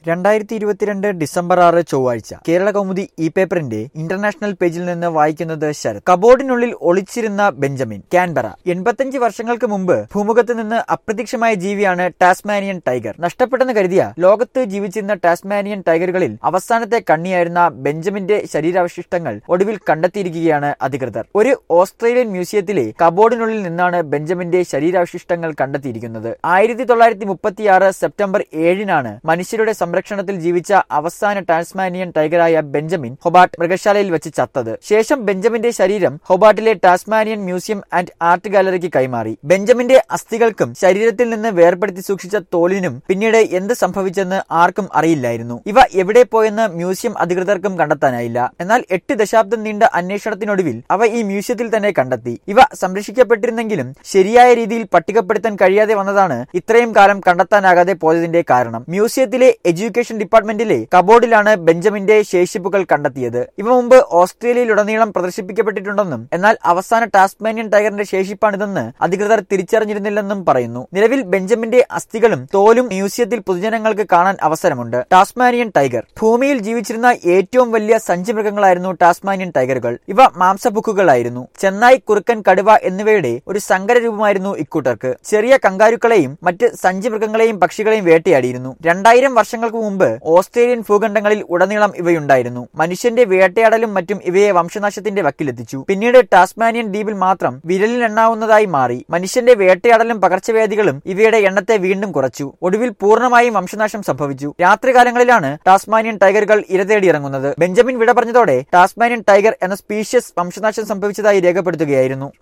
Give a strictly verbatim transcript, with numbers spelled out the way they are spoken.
രണ്ടായിരത്തി ഇരുപത്തിരണ്ട് ഡിസംബർ ആറ് ചൊവ്വാഴ്ച കേരള കൗമുദി ഇ പേപ്പറിന്റെ ഇന്റർനാഷണൽ പേജിൽ നിന്ന് വായിക്കുന്നത് ശരത്. കബോർഡിനുള്ളിൽ ഒളിച്ചിരുന്ന ബെഞ്ചമിൻ. കാൻബറ. എൺപത്തിയഞ്ച് വർഷങ്ങൾക്ക് മുമ്പ് ഭൂമുഖത്ത് നിന്ന് അപ്രത്യക്ഷമായ ജീവിയാണ് ടാസ്മാനിയൻ ടൈഗർ. നഷ്ടപ്പെട്ടെന്ന് കരുതിയ ലോകത്ത് ജീവിച്ചിരുന്ന ടാസ്മാനിയൻ ടൈഗറുകളിൽ അവസാനത്തെ കണ്ണിയായിരുന്ന ബെഞ്ചമിന്റെ ശരീരാവശിഷ്ടങ്ങൾ ഒടുവിൽ കണ്ടെത്തിയിരിക്കുകയാണ് അധികൃതർ. ഒരു ഓസ്ട്രേലിയൻ മ്യൂസിയത്തിലെ കബോർഡിനുള്ളിൽ നിന്നാണ് ബെഞ്ചമിന്റെ ശരീരാവശിഷ്ടങ്ങൾ കണ്ടെത്തിയിരിക്കുന്നത്. ആയിരത്തി തൊള്ളായിരത്തി മുപ്പത്തിയാറ് സെപ്റ്റംബർ ഏഴിനാണ് മനുഷ്യരുടെ സംരക്ഷണത്തിൽ ജീവിച്ച അവസാന ടാസ്മാനിയൻ ടൈഗറായ ബെഞ്ചമിൻ ഹൊബാർട്ട് മൃഗശാലയിൽ വെച്ച് ചത്തത്. ശേഷം ബെഞ്ചമിന്റെ ശരീരം ഹൊബാർട്ടിലെ ടാസ്മാനിയൻ മ്യൂസിയം ആൻഡ് ആർട്ട് ഗാലറിക്ക് കൈമാറി. ബെഞ്ചമിന്റെ അസ്ഥികൾക്കും ശരീരത്തിൽ നിന്ന് വേർപെടുത്തി സൂക്ഷിച്ച തോലിനും പിന്നീട് എന്ത് സംഭവിച്ചെന്ന് ആർക്കും അറിയില്ലായിരുന്നു. ഇവ എവിടെ പോയെന്ന് മ്യൂസിയം അധികൃതർക്കും കണ്ടെത്താനായില്ല. എന്നാൽ എട്ട് ദശാബ്ദം നീണ്ട അന്വേഷണത്തിനൊടുവിൽ അവ ഈ മ്യൂസിയത്തിൽ തന്നെ കണ്ടെത്തി. ഇവ സംരക്ഷിക്കപ്പെട്ടിരുന്നെങ്കിലും ശരിയായ രീതിയിൽ പട്ടികപ്പെടുത്താൻ കഴിയാതെ വന്നതാണ് ഇത്രയും കാലം കണ്ടെത്താനാകാതെ പോയതിന്റെ കാരണം. മ്യൂസിയത്തിലെ എഡ്യൂക്കേഷൻ ഡിപ്പാർട്ട്മെന്റിലെ കബോർഡിലാണ് ബെഞ്ചമിന്റെ ശേഷിപ്പുകൾ കണ്ടെത്തിയത്. ഇവ മുമ്പ് ഓസ്ട്രേലിയയിലുടനീളം പ്രദർശിപ്പിക്കപ്പെട്ടിട്ടുണ്ടെന്നും എന്നാൽ അവസാന ടാസ്മാനിയൻ ടൈഗറിന്റെ ശേഷിപ്പാണിതെന്ന് അധികൃതർ തിരിച്ചറിഞ്ഞിരുന്നില്ലെന്നും പറയുന്നു. നിലവിൽ ബെഞ്ചമിന്റെ അസ്ഥികളും തോലും മ്യൂസിയത്തിൽ പൊതുജനങ്ങൾക്ക് കാണാൻ അവസരമുണ്ട്. Tasmanian tiger. ഭൂമിയിൽ ജീവിച്ചിരുന്ന ഏറ്റവും വലിയ സഞ്ചി മൃഗങ്ങളായിരുന്നു ടാസ്മാനിയൻ ടൈഗറുകൾ. ഇവ മാംസഭുക്കുകളായിരുന്നു. ചെന്നായ്, കുറുക്കൻ, കടുവ എന്നിവയുടെ ഒരു സങ്കര രൂപമായിരുന്നു ഇക്കൂട്ടർക്ക്. ചെറിയ കങ്കാരുക്കളെയും മറ്റ് സഞ്ചി മൃഗങ്ങളെയും പക്ഷികളെയും വേട്ടയാടിയിരുന്നു. രണ്ടായിരം വർഷങ്ങൾക്ക് മുമ്പ് ഓസ്ട്രേലിയൻ ഭൂഖണ്ഡങ്ങളിൽ ഉടനീളം ഇവയുണ്ടായിരുന്നു. മനുഷ്യന്റെ വേട്ടയാടലും മറ്റും ഇവയെ വംശനാശത്തിന്റെ വക്കിലെത്തിച്ചു. പിന്നീട് ടാസ്മാനിയൻ ദ്വീപിൽ മാത്രം വിരലിൽ എണ്ണാവുന്നതായി മാറി. മനുഷ്യന്റെ വേട്ടയാടലും പകർച്ചവ്യാധികളും ഇവയുടെ എണ്ണത്തെ വീണ്ടും കുറച്ചു. ഒടുവിൽ പൂർണ്ണമായും വംശനാശം സംഭവിച്ചു. രാത്രികാലങ്ങളിലാണ് ടാസ്മാനിയൻ ടൈഗറുകൾ ഇരതേടിയിറങ്ങുന്നത്. ബെഞ്ചമിൻ വിട പറഞ്ഞതോടെ ടാസ്മാനിയൻ ടൈഗർ എന്ന സ്പീഷ്യസ് വംശനാശം സംഭവിച്ചതായി രേഖപ്പെടുത്തുകയായിരുന്നു.